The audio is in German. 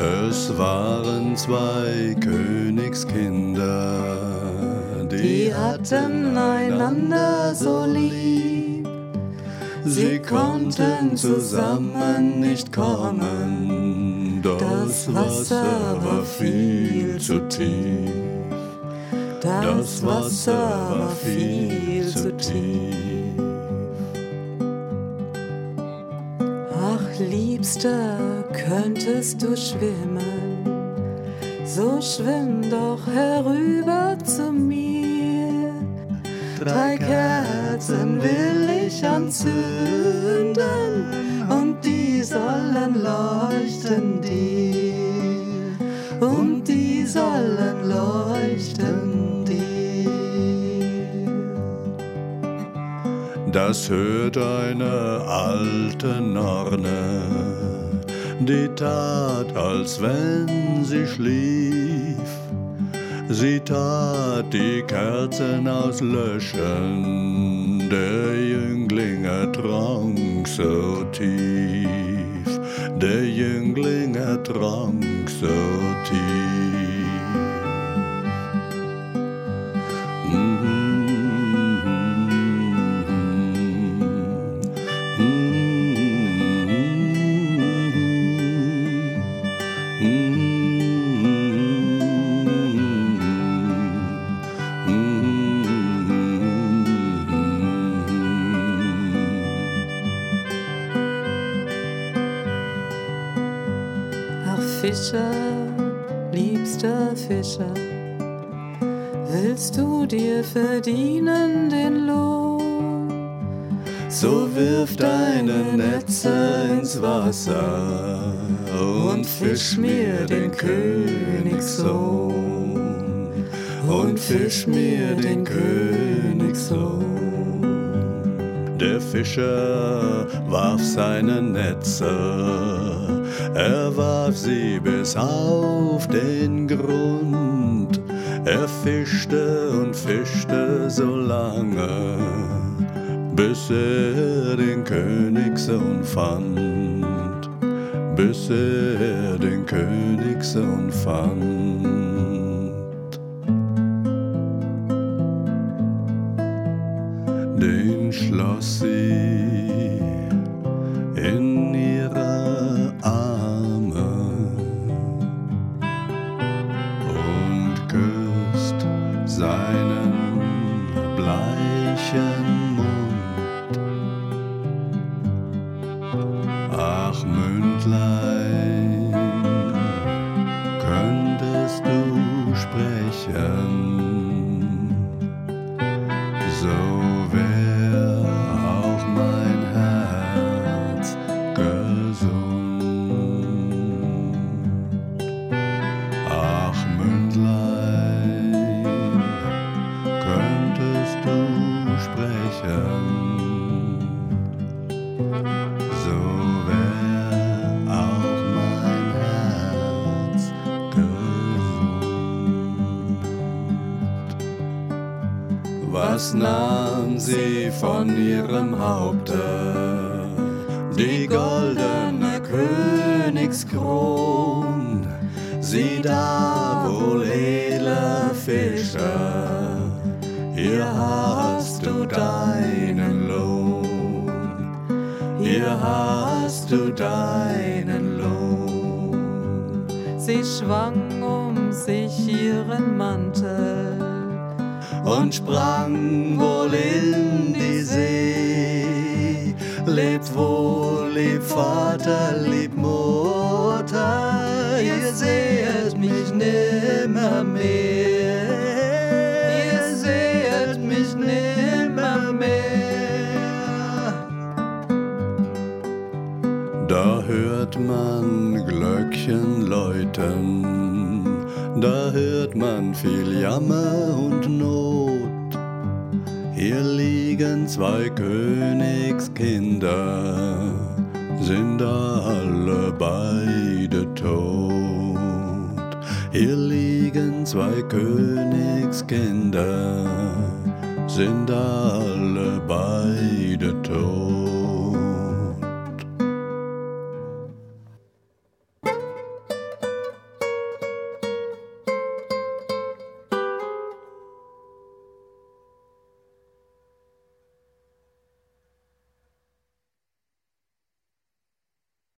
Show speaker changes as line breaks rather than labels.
Es waren zwei Königskinder, die hatten einander so lieb. Sie konnten zusammen nicht kommen, das Wasser war viel zu tief. Das Wasser war viel zu tief.
Ach, Liebster, könntest du schwimmen, so schwimm doch herüber zu mir. 3 Kerzen will ich anzünden und die sollen leuchten dir, und die sollen leuchten dir.
Das hört eine alte Nonne, die tat, als wenn sie schlief. Sie tat die Kerzen auslöschen, der Jüngling ertrank so tief, der Jüngling ertrank so tief.
Fischer, liebster Fischer, willst du dir verdienen den Lohn?
So wirf deine Netze ins Wasser und fisch mir den Königssohn, und fisch mir den Königssohn. Der Fischer warf seine Netze, er warf sie bis auf den Grund. Er fischte und fischte so lange, bis er den Königssohn fand, bis er den Königssohn fand. Den schloss sie in ihre Arme und küsst seinen bleichen Mund. Ach, Mündlein, könntest du sprechen, so wär auch mein Herz gesund. Ach, Mündlein, könntest du sprechen, so wär auch mein Herz gesund. Was nahm sie von ihrem Haupte? Die goldene Königskron. Sieh da, wohl edler Fischer, hier hast du deinen Lohn, hier hast du deinen Lohn.
Sie schwang um sich ihren Mantel
und sprang wohl in die See. Lebt wohl, lieb Vater, lieb Mutter, ihr sehet mich nimmer mehr, ihr sehet mich nimmer mehr. Da hört man Glöckchen läuten, da hört man viel Jammer und Not. Hier liegen 2 Königskinder, sind alle beide tot. Hier liegen 2 Königskinder, sind alle beide tot.